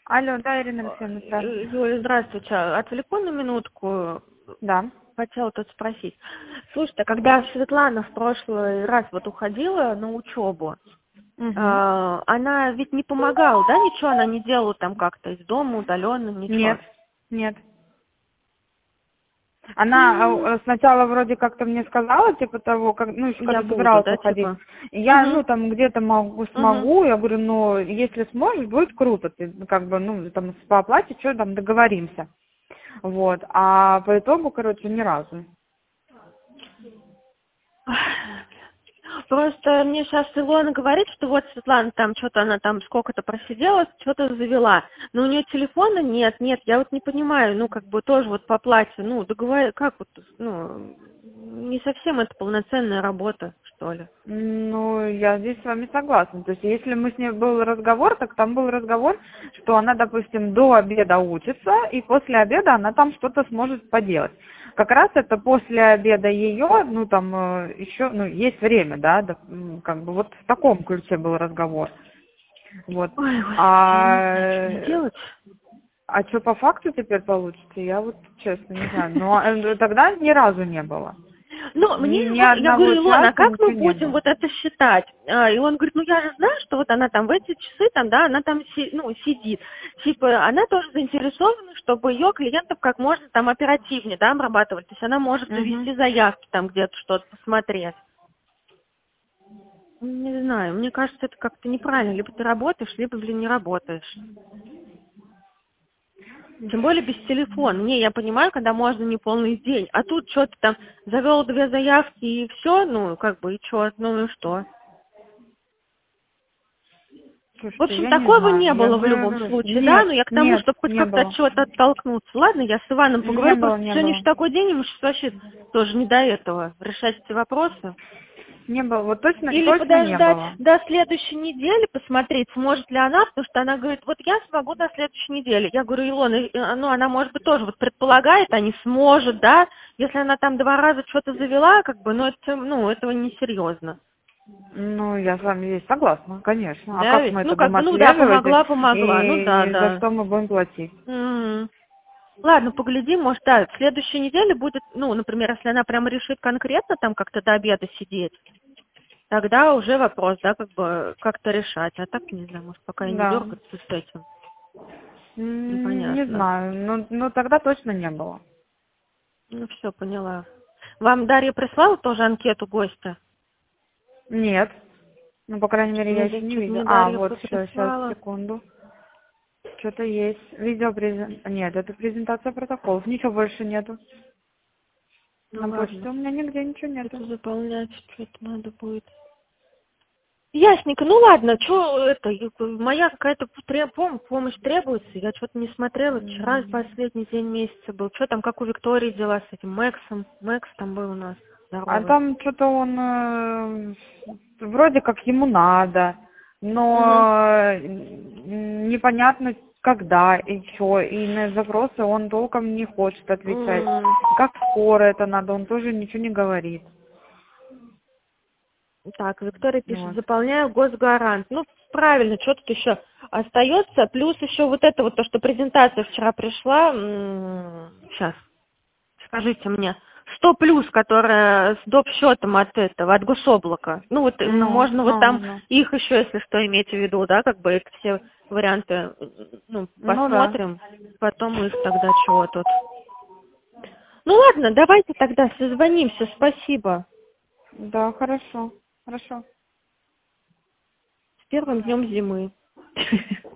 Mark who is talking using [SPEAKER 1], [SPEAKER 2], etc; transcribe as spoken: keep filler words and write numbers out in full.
[SPEAKER 1] Алло, да, Ирина Алексеевна, здравствуйте.
[SPEAKER 2] Юля, здравствуйте. Отвлеку на минутку.
[SPEAKER 1] Да.
[SPEAKER 2] Хотела тут спросить. Слушайте, когда Светлана в прошлый раз вот уходила на учебу,
[SPEAKER 1] Угу.
[SPEAKER 2] э, она ведь не помогала, да, ничего она не делала там как-то из дома удаленно, ничего?
[SPEAKER 1] Нет, нет. Она а, сначала вроде как-то мне сказала, типа того, как, ну, еще
[SPEAKER 2] Я
[SPEAKER 1] когда
[SPEAKER 2] буду,
[SPEAKER 1] собиралась
[SPEAKER 2] да,
[SPEAKER 1] уходить.
[SPEAKER 2] типа?
[SPEAKER 1] Я,
[SPEAKER 2] Угу,
[SPEAKER 1] ну, там где-то могу,
[SPEAKER 2] угу.
[SPEAKER 1] смогу, я говорю, ну, если сможешь, будет круто, ты, ну, как бы, ну, там, по оплате, что там, договоримся. Вот, а по итогу, короче, ни разу.
[SPEAKER 2] Просто мне сейчас Илона говорит, что вот Светлана там что-то она там сколько-то просидела, что-то завела. Но у нее телефона нет, нет, я вот не понимаю, ну как бы тоже вот по плате, ну договор, как вот, ну не совсем это полноценная работа, что ли.
[SPEAKER 1] Ну, я здесь с вами согласна. То есть, если мы с ней был разговор, так там был разговор, что она, допустим, до обеда учится, и после обеда она там что-то сможет поделать. Как раз это после обеда ее, ну, там, э, еще, ну, есть время, да, да, м, как бы вот в таком ключе был разговор. Вот.
[SPEAKER 2] Ой, господи, я не знаю, что мне
[SPEAKER 1] А,
[SPEAKER 2] делать.
[SPEAKER 1] а что по факту теперь получится, я вот честно не знаю. Но э, тогда ни разу не было.
[SPEAKER 2] Ну,
[SPEAKER 1] Ни,
[SPEAKER 2] мне,
[SPEAKER 1] ни
[SPEAKER 2] вот, я
[SPEAKER 1] одного
[SPEAKER 2] говорю, Илона, а
[SPEAKER 1] часа
[SPEAKER 2] как мы
[SPEAKER 1] ничего не
[SPEAKER 2] будем
[SPEAKER 1] было.
[SPEAKER 2] вот это считать? А, и он говорит, ну я же знаю, что вот она там в эти часы, там, да, она там си- ну, сидит. Типа, она тоже заинтересована, чтобы ее клиентов как можно там оперативнее, да, обрабатывать. То есть она может
[SPEAKER 1] Угу.
[SPEAKER 2] завести заявки там где-то что-то посмотреть. Не знаю, мне кажется, это как-то неправильно. Либо ты работаешь, либо, блин, не работаешь. Тем более без телефона. Не, я понимаю, когда можно не полный день. А тут что-то там завел две заявки и все, ну, как бы, и что, ну и что? В
[SPEAKER 1] Слушайте,
[SPEAKER 2] общем,
[SPEAKER 1] я не
[SPEAKER 2] такого
[SPEAKER 1] знаю.
[SPEAKER 2] не
[SPEAKER 1] Я
[SPEAKER 2] было в любом
[SPEAKER 1] бы...
[SPEAKER 2] случае, да,
[SPEAKER 1] Нет,
[SPEAKER 2] но я к тому,
[SPEAKER 1] нет,
[SPEAKER 2] чтобы хоть
[SPEAKER 1] не
[SPEAKER 2] как-то от
[SPEAKER 1] было.
[SPEAKER 2] чего-то оттолкнуться. Ладно, я с Иваном
[SPEAKER 1] Не
[SPEAKER 2] поговорю,
[SPEAKER 1] было,
[SPEAKER 2] просто
[SPEAKER 1] не
[SPEAKER 2] сегодня
[SPEAKER 1] было.
[SPEAKER 2] же такой день, ему сейчас вообще тоже не до этого решать эти вопросы.
[SPEAKER 1] Не было. Вот точно,
[SPEAKER 2] Или
[SPEAKER 1] точно не
[SPEAKER 2] подождать
[SPEAKER 1] было.
[SPEAKER 2] до следующей недели, посмотреть, сможет ли она, потому что она говорит, вот я смогу до следующей недели. Я говорю, Илона, э, ну она, может быть, тоже вот предполагает, а не сможет, да, если она там два раза что-то завела, как бы, ну, это, ну, этого несерьезно.
[SPEAKER 1] Ну, я с вами здесь согласна, конечно. А
[SPEAKER 2] Да,
[SPEAKER 1] как
[SPEAKER 2] ведь,
[SPEAKER 1] мы
[SPEAKER 2] ну,
[SPEAKER 1] это
[SPEAKER 2] как
[SPEAKER 1] будем
[SPEAKER 2] бы, ну да,
[SPEAKER 1] отслеживать
[SPEAKER 2] помогла, помогла, ну да,
[SPEAKER 1] и за
[SPEAKER 2] да.
[SPEAKER 1] что мы будем платить?
[SPEAKER 2] М. Ладно, поглядим, может, да, в следующей неделе будет, ну, например, если она прям решит конкретно там как-то до обеда сидеть, тогда уже вопрос, да, как бы как-то решать. А так, не знаю, может, пока и не
[SPEAKER 1] Да.
[SPEAKER 2] дергаться с этим.
[SPEAKER 1] М, Не
[SPEAKER 2] Непонятно.
[SPEAKER 1] знаю, но, но тогда точно не было.
[SPEAKER 2] Ну, все, поняла. Вам Дарья прислала тоже анкету гостя?
[SPEAKER 1] Нет. Ну, по крайней мере, я
[SPEAKER 2] Мне,
[SPEAKER 1] еще не
[SPEAKER 2] что-то
[SPEAKER 1] видела.
[SPEAKER 2] мне
[SPEAKER 1] А,
[SPEAKER 2] Дарья
[SPEAKER 1] вот, все, сейчас,
[SPEAKER 2] прислала.
[SPEAKER 1] секунду. Что-то есть. Видео презент... Нет, это презентация протоколов. Ничего больше нету.
[SPEAKER 2] Ну,
[SPEAKER 1] На почте
[SPEAKER 2] ладно.
[SPEAKER 1] у меня нигде ничего нету.
[SPEAKER 2] Это заполнять что-то надо будет. Ясненько, ну ладно, что это, моя какая-то пре- пом- помощь требуется, я что-то не смотрела, вчера
[SPEAKER 1] М.
[SPEAKER 2] последний день месяца был, что там, как у Виктории дела с этим Мэксом, Мэкс там был у нас,
[SPEAKER 1] А
[SPEAKER 2] здоровый.
[SPEAKER 1] там что-то он э, вроде как ему надо,
[SPEAKER 2] Угу.
[SPEAKER 1] но э, непонятно когда и что, и на запросы он толком не хочет отвечать.
[SPEAKER 2] М.
[SPEAKER 1] Как скоро это надо, он тоже ничего не говорит.
[SPEAKER 2] Так, Виктория пишет,
[SPEAKER 1] Вот.
[SPEAKER 2] заполняю госгарант. Ну, правильно, что тут еще остается, плюс еще вот это вот то, что презентация вчера пришла, сейчас, скажите мне, сто плюс, которая с доп. Счетом от этого, от гособлака. Ну вот м,
[SPEAKER 1] Ну,
[SPEAKER 2] можно вот
[SPEAKER 1] ну,
[SPEAKER 2] там
[SPEAKER 1] ну.
[SPEAKER 2] их еще, если что, иметь в виду, да, как бы это все варианты, м, ну,
[SPEAKER 1] Ну да.
[SPEAKER 2] посмотрим, потом их тогда чего тут. Ну ладно, давайте тогда созвонимся, спасибо.
[SPEAKER 1] Да, хорошо. Хорошо.
[SPEAKER 2] С первым днем зимы.